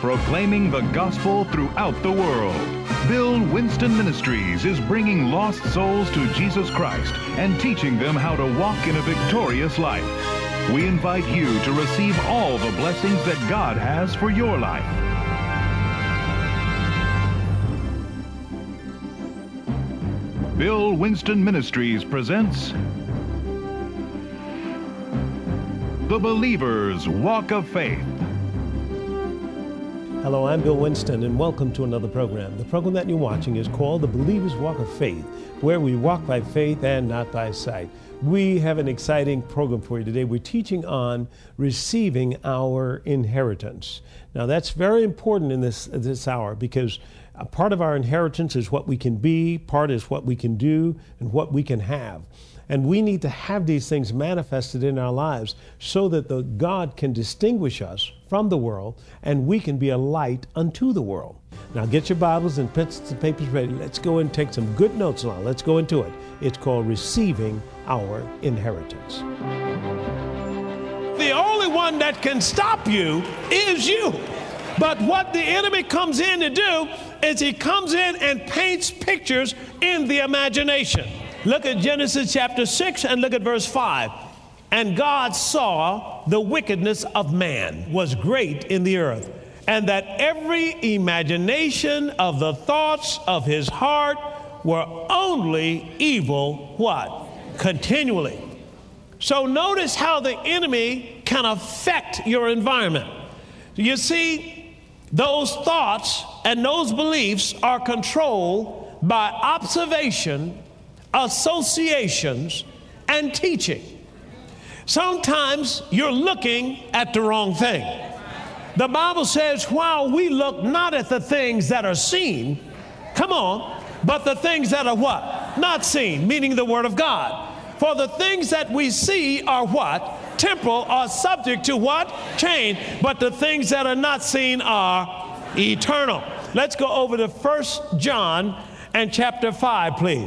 proclaiming the gospel throughout the world. Bill Winston Ministries is bringing lost souls to Jesus Christ and teaching them how to walk in a victorious life. We invite you to receive all the blessings that God has for your life. Bill Winston Ministries presents The Believer's Walk of Faith. Hello, I'm Bill Winston, and welcome to another program. The program that you're watching is called The Believer's Walk of Faith, where we walk by faith and not by sight. We have an exciting program for you today. We're teaching on receiving our inheritance. Now, that's very important in this hour, because a part of our inheritance is what we can be, part is what we can do, and what we can have. And we need to have these things manifested in our lives so that God can distinguish us from the world and we can be a light unto the world. Now get your Bibles and pencils and papers ready. Let's go and take some good notes along. Let's go into it. It's called Receiving Our Inheritance. The only one that can stop you is you. But what the enemy comes in to do is he comes in and paints pictures in the imagination. Look at Genesis chapter 6 and look at verse 5. And God saw the wickedness of man was great in the earth, and that every imagination of the thoughts of his heart were only evil, what? Continually. So notice how the enemy can affect your environment. You see, those thoughts and those beliefs are controlled by observation, associations, and teaching. Sometimes you're looking at the wrong thing. The Bible says, while we look not at the things that are seen, come on, but the things that are what? Not seen, meaning the Word of God. For the things that we see are what? Temporal, are subject to what? Change. But the things that are not seen are eternal. Let's go over to 1 John and chapter 5, please.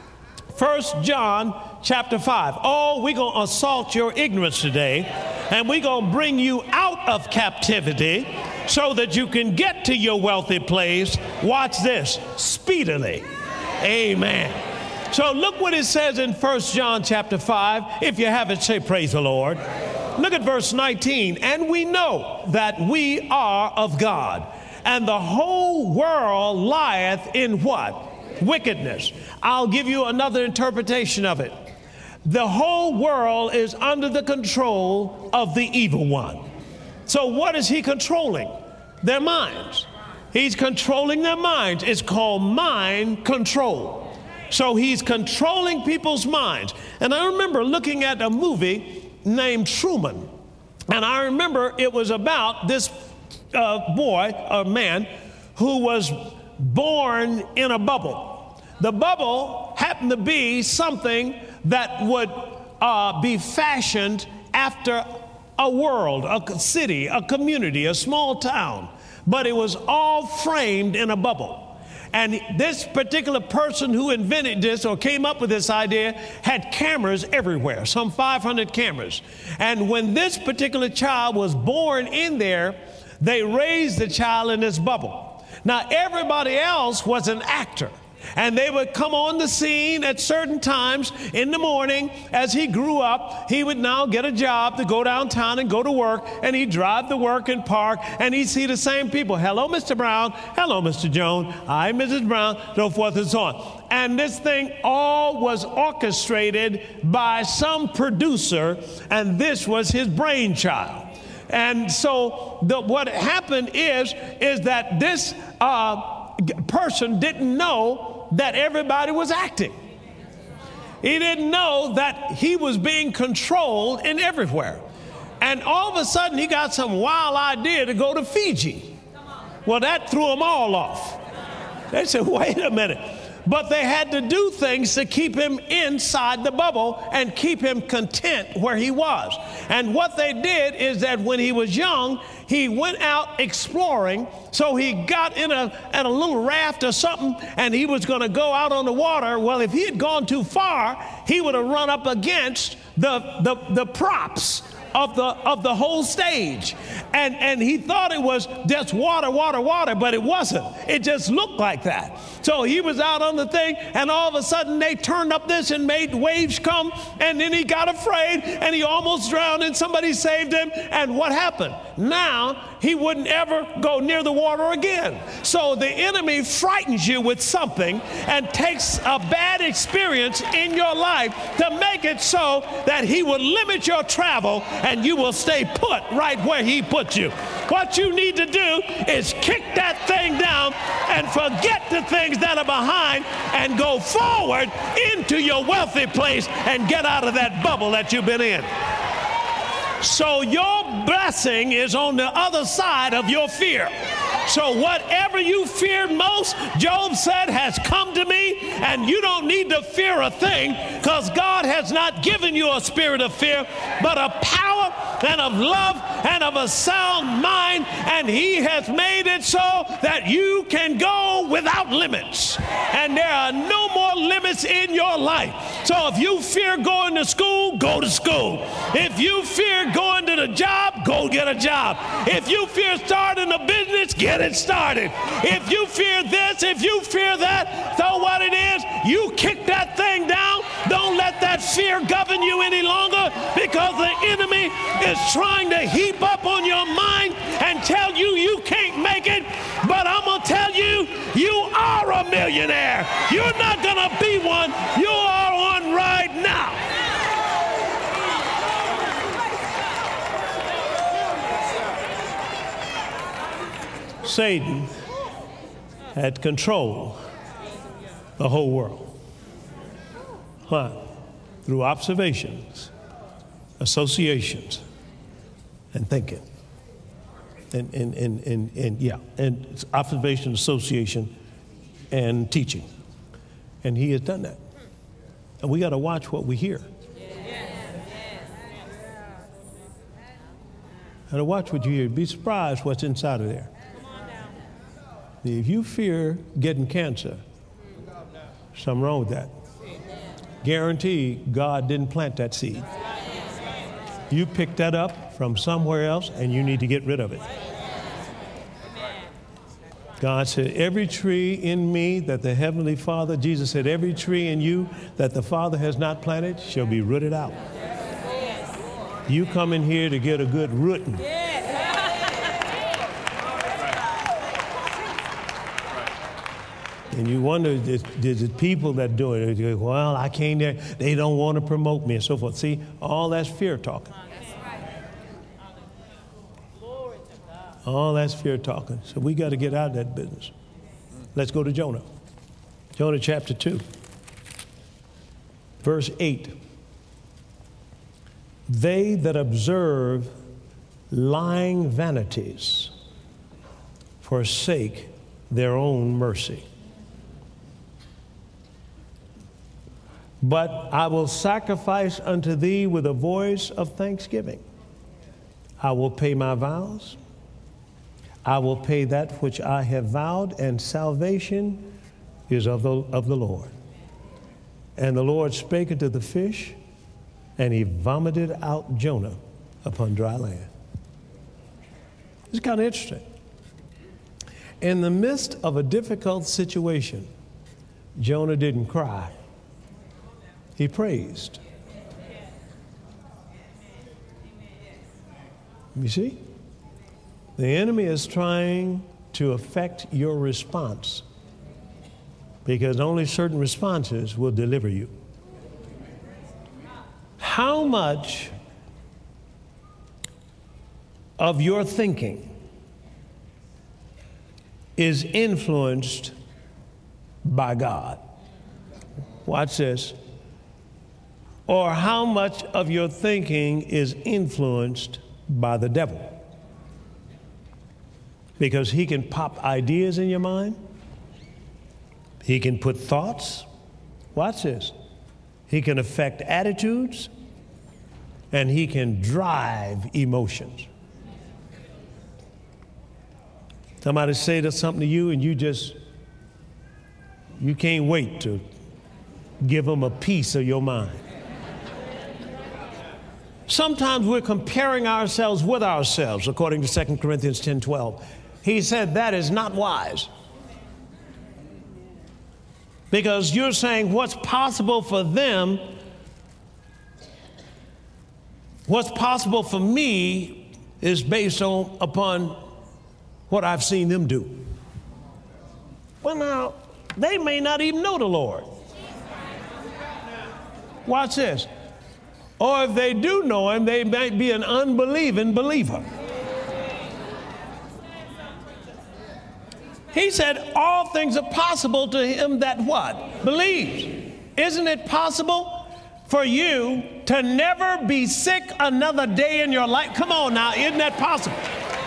1 John chapter 5. Oh, we're going to assault your ignorance today, and we're going to bring you out of captivity so that you can get to your wealthy place. Watch this, speedily. Amen. So look what it says in 1 John chapter 5. If you have it, say praise the Lord. Look at verse 19. And we know that we are of God, and the whole world lieth in what? Wickedness. I'll give you another interpretation of it. The whole world is under the control of the evil one. So what is he controlling? Their minds. He's controlling their minds. It's called mind control. So he's controlling people's minds. And I remember looking at a movie named Truman. And I remember it was about this man who was born in a bubble. The bubble happened to be something that would be fashioned after a world, a city, a community, a small town. But it was all framed in a bubble. And this particular person who invented this or came up with this idea had cameras everywhere, some 500 cameras. And when this particular child was born in there, they raised the child in this bubble. Now, everybody else was an actor, and they would come on the scene at certain times in the morning. As he grew up, he would now get a job to go downtown and go to work, and he'd drive to work and park, and he'd see the same people. Hello, Mr. Brown. Hello, Mr. Jones. Hi, Mrs. Brown, so forth and so on. And this thing all was orchestrated by some producer, and this was his brainchild. And so what happened is that this person didn't know that everybody was acting. He didn't know that he was being controlled in everywhere. And all of a sudden, he got some wild idea to go to Fiji. Well, that threw them all off. They said, wait a minute. But they had to do things to keep him inside the bubble and keep him content where he was. And what they did is that when he was young, he went out exploring. So he got in a little raft or something, and he was going to go out on the water. Well, if he had gone too far, he would have run up against the props of the whole stage. And he thought it was just water, but it wasn't. It just looked like that. So he was out on the thing, and all of a sudden they turned up this and made waves come, and then he got afraid, and he almost drowned, and somebody saved him. And what happened? Now he wouldn't ever go near the water again. So the enemy frightens you with something and takes a bad experience in your life to make it so that he will limit your travel and you will stay put right where he put you. What you need to do is kick that thing down and forget the things that are behind and go forward into your wealthy place and get out of that bubble that you've been in. So your blessing is on the other side of your fear. So whatever you feared most, Job said, has come to me, and you don't need to fear a thing, because God has not given you a spirit of fear, but a power and of love and of a sound mind, and he has made it so that you can go without limits. And there are no more limits in your life. So if you fear going to school, go to school. If you fear going to the job, go get a job. If you fear starting a business, get it started. If you fear this, if you fear that, so what it is, you kick that thing down. Don't let that fear govern you any longer, because the enemy is trying to heap up on your mind and tell you you can't make it. But I'm going to tell you, you are a millionaire. You're not going to be one. You are one right now. Satan had control the whole world. Why? Through observations, associations, and thinking. And observation, association, and teaching. And he has done that. And we got to watch what we hear. Got to watch what you hear. Be surprised what's inside of there. If you fear getting cancer, something wrong with that. Guarantee God didn't plant that seed. You picked that up from somewhere else, and you need to get rid of it. God said, every tree in me that the Heavenly Father, Jesus said, every tree in you that the Father has not planted shall be rooted out. You come in here to get a good rooting. And you wonder, there's people that do it. You go, well, I came there. They don't want to promote me and so forth. See, all that's fear talking. All that's fear talking. So we got to get out of that business. Let's go to Jonah. Jonah chapter 2, verse 8. They that observe lying vanities forsake their own mercy. But I will sacrifice unto thee with a voice of thanksgiving. I will pay my vows. I will pay that which I have vowed, and salvation is of the Lord. And the Lord spake unto the fish, and he vomited out Jonah upon dry land. It's kind of interesting. In the midst of a difficult situation, Jonah didn't cry. He praised. You see? The enemy is trying to affect your response, because only certain responses will deliver you. How much of your thinking is influenced by God? Watch this. Or how much of your thinking is influenced by the devil? Because he can pop ideas in your mind. He can put thoughts. Watch this. He can affect attitudes. And he can drive emotions. Somebody say something to you, and you can't wait to give them a piece of your mind. sometimes we're comparing ourselves with ourselves, according to 2 Corinthians 10:12. He said that is not wise. Because you're saying what's possible for them, what's possible for me is based upon what I've seen them do. Well, now, they may not even know the Lord. Watch this. Or if they do know him, they might be an unbelieving believer. He said all things are possible to him that what? Believes. Isn't it possible for you to never be sick another day in your life? Come on now, isn't that possible?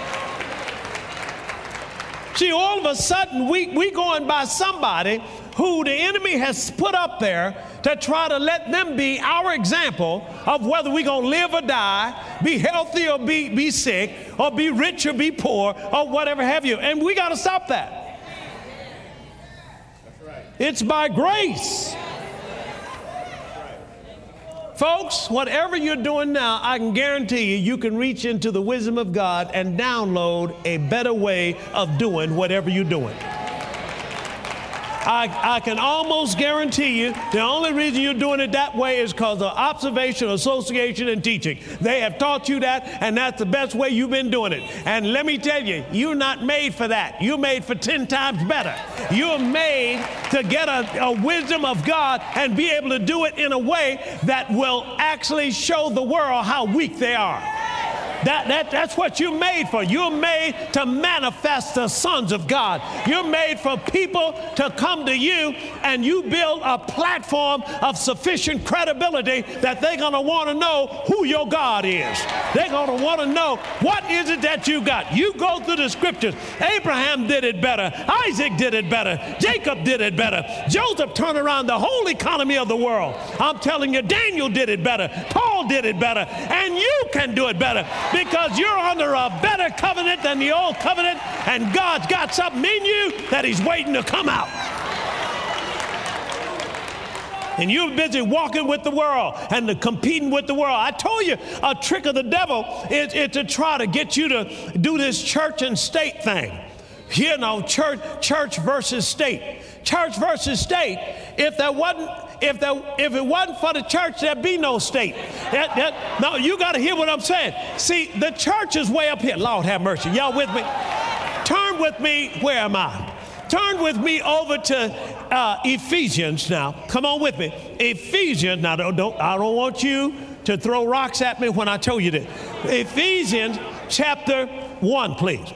See, all of a sudden, we going by somebody who the enemy has put up there to try to let them be our example of whether we're going to live or die, be healthy or be sick, or be rich or be poor, or whatever have you. And we got to stop that. That's right. It's by grace. Folks, whatever you're doing now, I can guarantee you can reach into the wisdom of God and download a better way of doing whatever you're doing. I can almost guarantee you the only reason you're doing it that way is because of observation, association, and teaching. They have taught you that, and that's the best way you've been doing it. And let me tell you, you're not made for that. You're made for 10 times better. You're made to get a wisdom of God and be able to do it in a way that will actually show the world how weak they are. That's what you're made for. You're made to manifest the sons of God. You're made for people to come to you, and you build a platform of sufficient credibility that they're going to want to know who your God is. They're going to want to know what is it that you got. You go through the scriptures. Abraham did it better. Isaac did it better. Jacob did it better. Joseph turned around the whole economy of the world. I'm telling you, Daniel did it better. Paul did it better. And you can do it better. Because you're under a better covenant than the old covenant, and God's got something in you that he's waiting to come out. And you're busy walking with the world and competing with the world. I told you, a trick of the devil is to try to get you to do this church and state thing. You know, church versus state. Church versus state. If it wasn't for the church, there'd be no state. No, you got to hear what I'm saying. See, the church is way up here. Lord have mercy. Y'all with me? Turn with me. Where am I? Turn with me over to Ephesians now. Come on with me. Ephesians. Now, I don't want you to throw rocks at me when I tell you this. Ephesians chapter 1, please.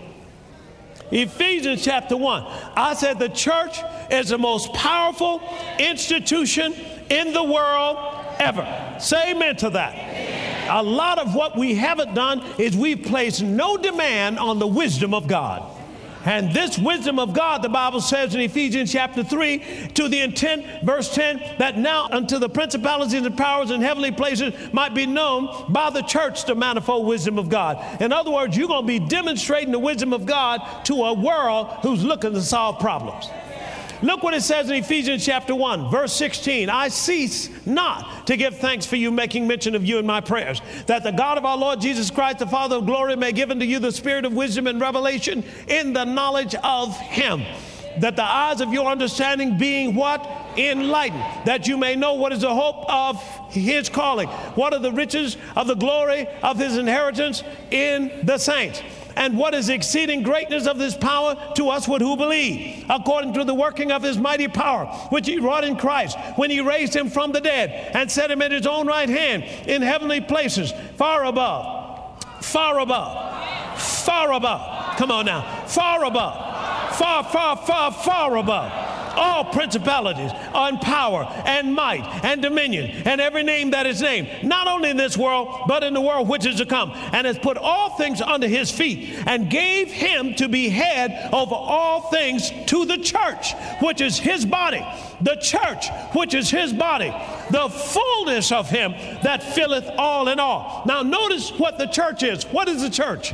Ephesians chapter 1. I said the church is the most powerful institution in the world ever. Say amen to that. Amen. A lot of what we haven't done is we've placed no demand on the wisdom of God. And this wisdom of God, the Bible says in Ephesians chapter 3, to the intent, verse 10, that now unto the principalities and powers in heavenly places might be known by the church the manifold wisdom of God. In other words, you're going to be demonstrating the wisdom of God to a world who's looking to solve problems. Look what it says in Ephesians chapter 1, verse 16. I cease not to give thanks for you, making mention of you in my prayers, that the God of our Lord Jesus Christ, the Father of glory, may give unto you the spirit of wisdom and revelation in the knowledge of him, that the eyes of your understanding being what? Enlightened, that you may know what is the hope of his calling, what are the riches of the glory of his inheritance in the saints, and what is the exceeding greatness of his power to us who believe, according to the working of his mighty power, which he wrought in Christ, when he raised him from the dead and set him at his own right hand in heavenly places, far above, far above, far above. Come on now, far above, far, far, far, far above all principalities and power and might and dominion and every name that is named, not only in this world, but in the world which is to come, and has put all things under his feet, and gave him to be head over all things to the church, which is his body. The church, which is his body, the fullness of him that filleth all in all. Now notice what the church is. What is the church?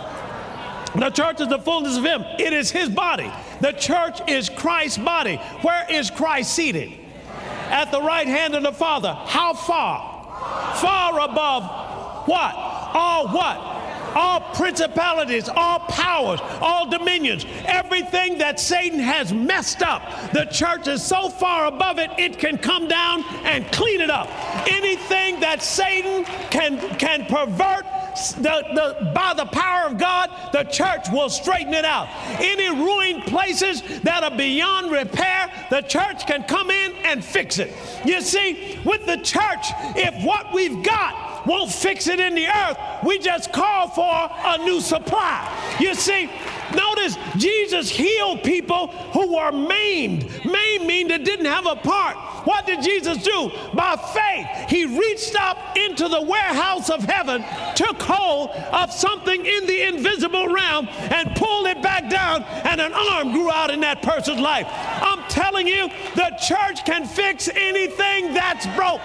The church is the fullness of him. It is his body. The church is Christ's body. Where is Christ seated? At the right hand of the Father. How far? Far above what? All what? All principalities, all powers, all dominions, everything that Satan has messed up. The church is so far above it, it can come down and clean it up. Anything that Satan can pervert by the power of God, the church will straighten it out. Any ruined places that are beyond repair, the church can come in and fix it. You see, with the church, if what we've got won't fix it in the earth, we just call for a new supply. You see, notice Jesus healed people who were maimed. Maimed means they didn't have a part. What did Jesus do? By faith, he reached up into the warehouse of heaven, took hold of something in the invisible realm, and pulled it back down, and an arm grew out in that person's life. I'm telling you, the church can fix anything that's broke.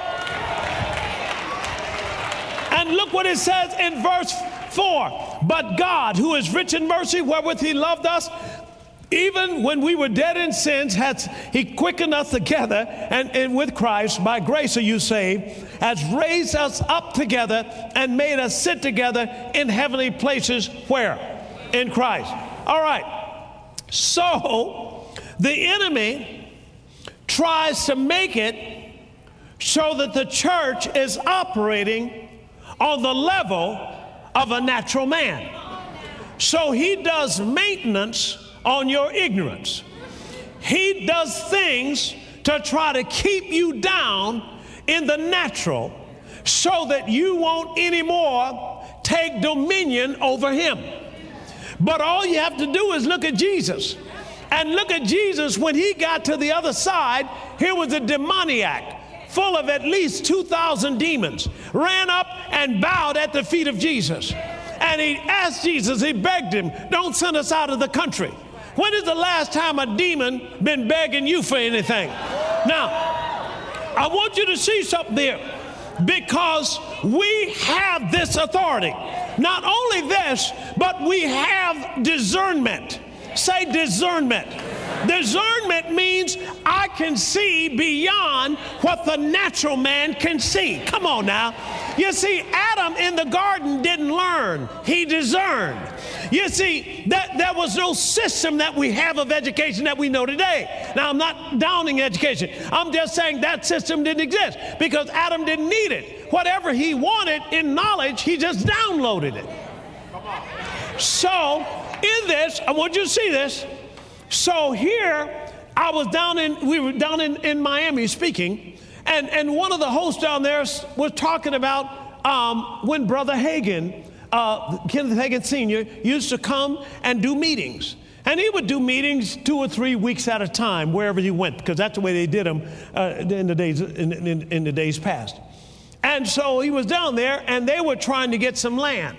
And look what it says in verse 4. But God, who is rich in mercy, wherewith he loved us, even when we were dead in sins, he quickened us together and with Christ. By grace are you saved, has raised us up together and made us sit together in heavenly places. Where? In Christ. All right. So the enemy tries to make it so that the church is operating on the level of a natural man. So he does maintenance on your ignorance. He does things to try to keep you down in the natural so that you won't anymore take dominion over him. But all you have to do is look at Jesus. And look at Jesus when he got to the other side. Here was a demoniac full of at least 2,000 demons, ran up and bowed at the feet of Jesus. And he asked Jesus, he begged him, don't send us out of the country. When is the last time a demon been begging you for anything? Now, I want you to see something there, because we have this authority. Not only this, but we have discernment. Say discernment. Discernment means I can see beyond what the natural man can see. Come on now. You see, Adam in the garden didn't learn. He discerned. You see, there was no system that we have of education that we know today. Now, I'm not downing education. I'm just saying that system didn't exist because Adam didn't need it. Whatever he wanted in knowledge, he just downloaded it. So, in this, I want you to see this. So here, we were down in Miami speaking, and one of the hosts down there was talking about when Brother Hagin, Kenneth Hagin Sr., used to come and do meetings. And he would do meetings 2 or 3 weeks at a time, wherever he went, because that's the way they did them in the days past. And so he was down there, and they were trying to get some land.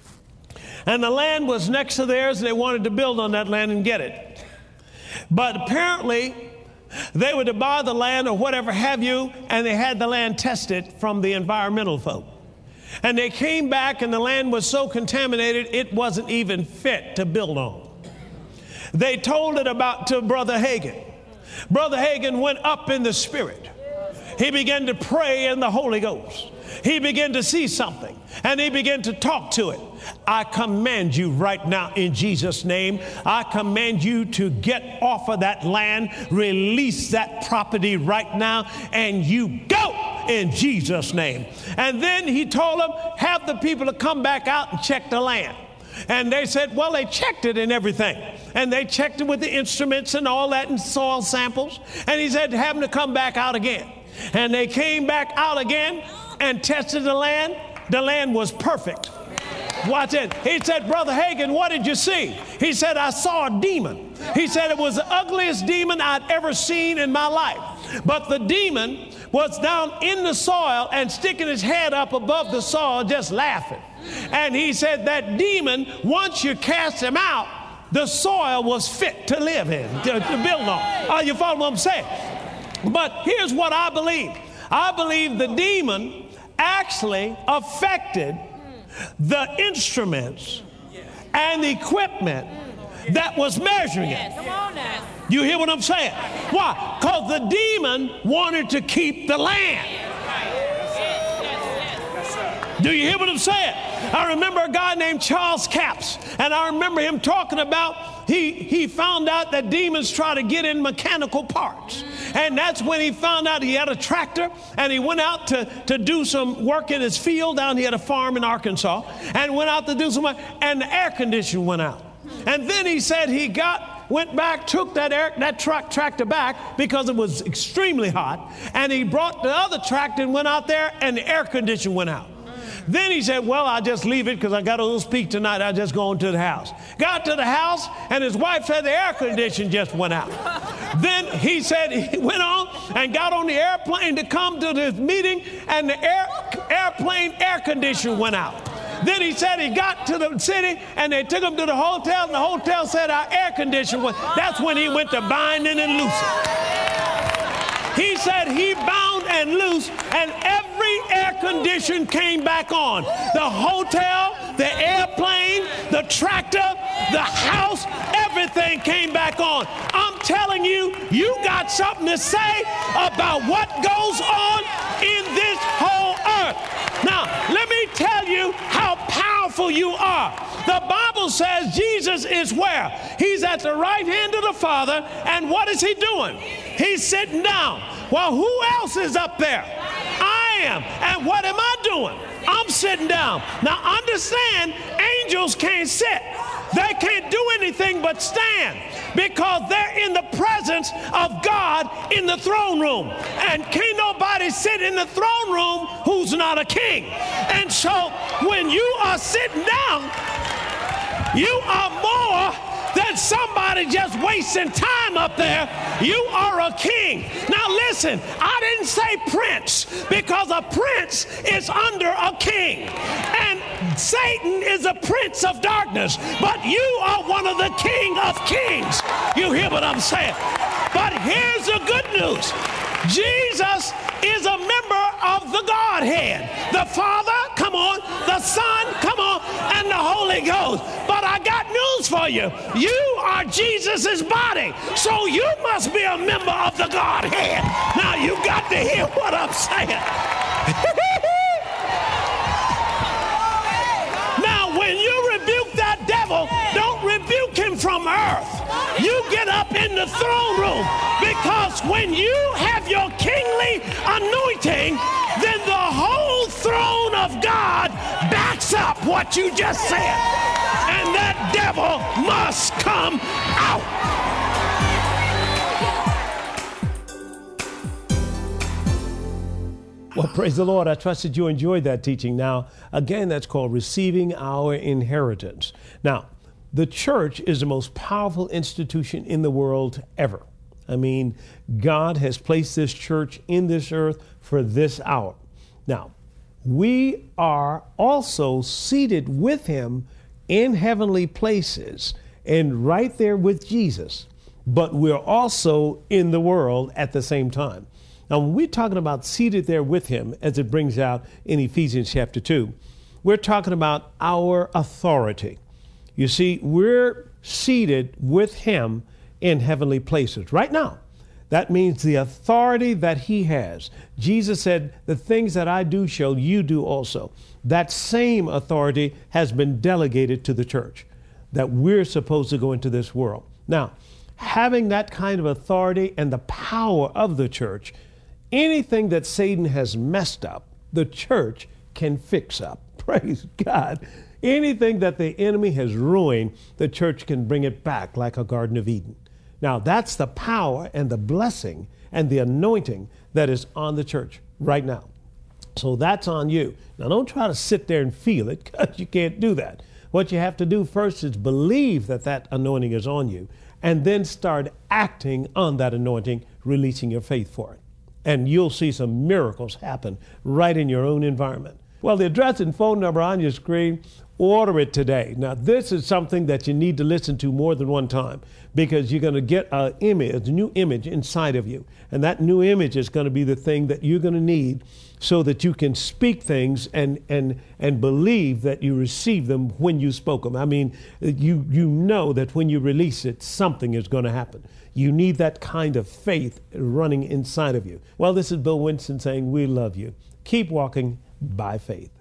And the land was next to theirs, and they wanted to build on that land and get it. But apparently, they were to buy the land or whatever have you, and they had the land tested from the environmental folk. And they came back, and the land was so contaminated, it wasn't even fit to build on. They told it to Brother Hagin. Brother Hagin went up in the Spirit. He began to pray in the Holy Ghost. He began to see something, and he began to talk to it. I command you right now in Jesus' name, I command you to get off of that land, release that property right now, and you go in Jesus' name. And then he told them, have the people to come back out and check the land. And they said, well, they checked it and everything. And they checked it with the instruments and all that and soil samples. And he said, have them to come back out again. And they came back out again and tested the land. The land was perfect. Watch it. He said, Brother Hagin, what did you see? He said, I saw a demon. He said it was the ugliest demon I'd ever seen in my life. But the demon was down in the soil and sticking his head up above the soil, just laughing. And he said that demon, once you cast him out, the soil was fit to live in, to build on. You follow what I'm saying? But here's what I believe. I believe the demon actually affected the instruments and the equipment that was measuring it. You hear what I'm saying? Why? Because the demon wanted to keep the land. Do you hear what I'm saying? I remember a guy named Charles Capps, and I remember him talking about he found out that demons try to get in mechanical parts. And that's when he found out he had a tractor, and he went out to do some work in his field down here at a farm in Arkansas, and went out to do some work, and the air conditioner went out. And then he said he went back, took that tractor back because it was extremely hot, and he brought the other tractor and went out there, and the air conditioner went out. Then he said, well, I'll just leave it because I got a little speak tonight. I'll just go into the house. Got to the house, and his wife said the air conditioner just went out. Then he said he went on and got on the airplane to come to this meeting, and the airplane air conditioner went out. Then he said he got to the city, and they took him to the hotel, and the hotel said our air conditioner went. That's when he went to binding and loosing. He said he bound and loosed, and every air condition came back on. The hotel, the airplane, the tractor, the house, everything came back on. I'm telling you, you got something to say about what goes on in this whole earth. Now, let me tell you how powerful you are. The Bible says Jesus is where? He's at the right hand of the Father, and what is he doing? He's sitting down. Well, who else is up there? I am. And what am I doing? I'm sitting down. Now, understand, angels can't sit. They can't do anything but stand because they're in the presence of God in the throne room. And can't nobody sit in the throne room who's not a king. And so when you are sitting down, you are more than somebody just wasting time up there. You are a king. Now listen, I didn't say prince because a prince is under a king. And Satan is a prince of darkness, but you are one of the king of kings. You hear what I'm saying? But here's the good news. Jesus is a member of the Godhead. The Father, come on, the Son, come on, and the Holy Ghost. But I got news for you. You are Jesus's body, so you must be a member of the Godhead. Now you got to hear what I'm saying. Now when you rebuke that devil, don't rebuke him from earth. You get up in the throne room, because when you have your kingly anointing, then the whole throne of God backs up what you just said. And that devil must come out. Well, praise the Lord. I trust that you enjoyed that teaching. Now, again, that's called Receiving Our Inheritance. Now, the church is the most powerful institution in the world ever. I mean, God has placed this church in this earth for this hour. Now, we are also seated with him in heavenly places and right there with Jesus, but we're also in the world at the same time. Now, when we're talking about seated there with him, as it brings out in Ephesians chapter 2, we're talking about our authority. You see, we're seated with him in heavenly places right now. That means the authority that he has. Jesus said, the things that I do shall you do also. That same authority has been delegated to the church, that we're supposed to go into this world. Now, having that kind of authority and the power of the church, anything that Satan has messed up, the church can fix up. Praise God. Anything that the enemy has ruined, the church can bring it back like a Garden of Eden. Now, that's the power and the blessing and the anointing that is on the church right now. So that's on you. Now, don't try to sit there and feel it, because you can't do that. What you have to do first is believe that that anointing is on you, and then start acting on that anointing, releasing your faith for it. And you'll see some miracles happen right in your own environment. Well, the address and phone number on your screen, order it today. Now, this is something that you need to listen to more than one time, because you're going to get a new image inside of you. And that new image is going to be the thing that you're going to need so that you can speak things and believe that you receive them when you spoke them. I mean, you know that when you release it, something is going to happen. You need that kind of faith running inside of you. Well, this is Bill Winston saying we love you. Keep walking by faith.